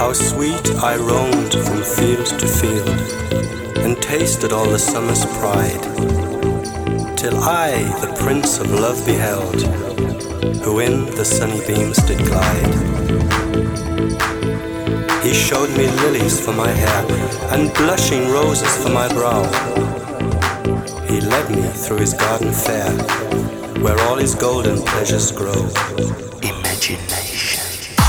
How sweet I roamed from field to field, and tasted all the summer's pride, till I the Prince of Love beheld, who in the sunny beams did glide. He showed me lilies for my hair, and blushing roses for my brow. He led me through his garden fair, where all his golden pleasures grow. Imagination.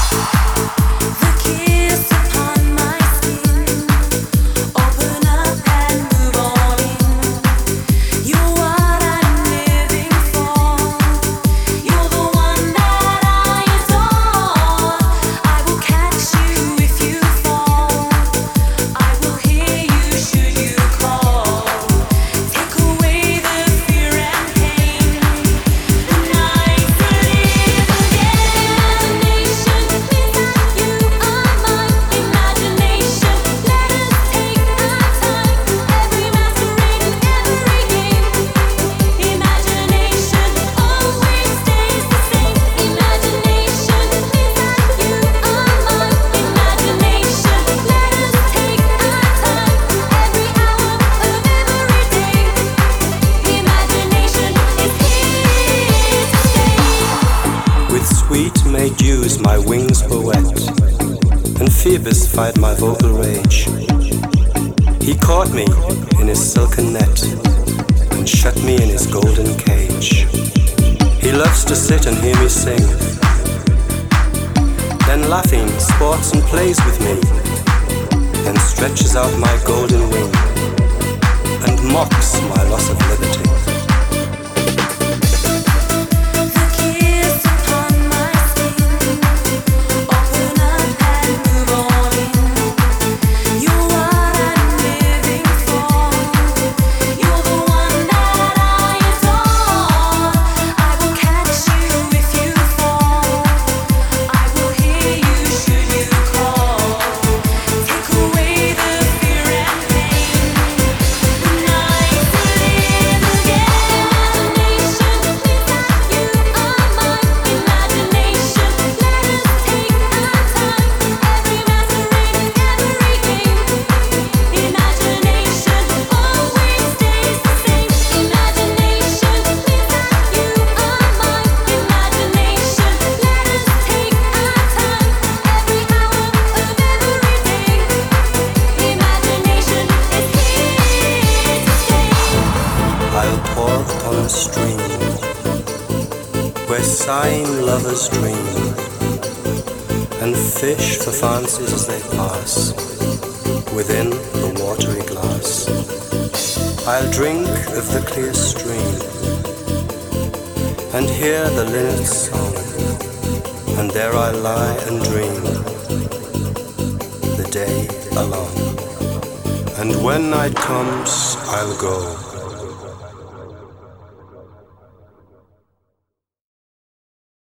Dews my wings were wet, and Phoebus fired my vocal rage. He caught me in his silken net, and shut me in his golden cage. He loves to sit and hear me sing, then laughing sports and plays with me, then stretches out my golden wing, and mocks my loss of liberty. Sighing lovers dream, and fish for fancies as they pass within the watery glass. I'll drink of the clear stream, and hear the linnet's song, and there I lie and dream the day along. And when night comes, I'll go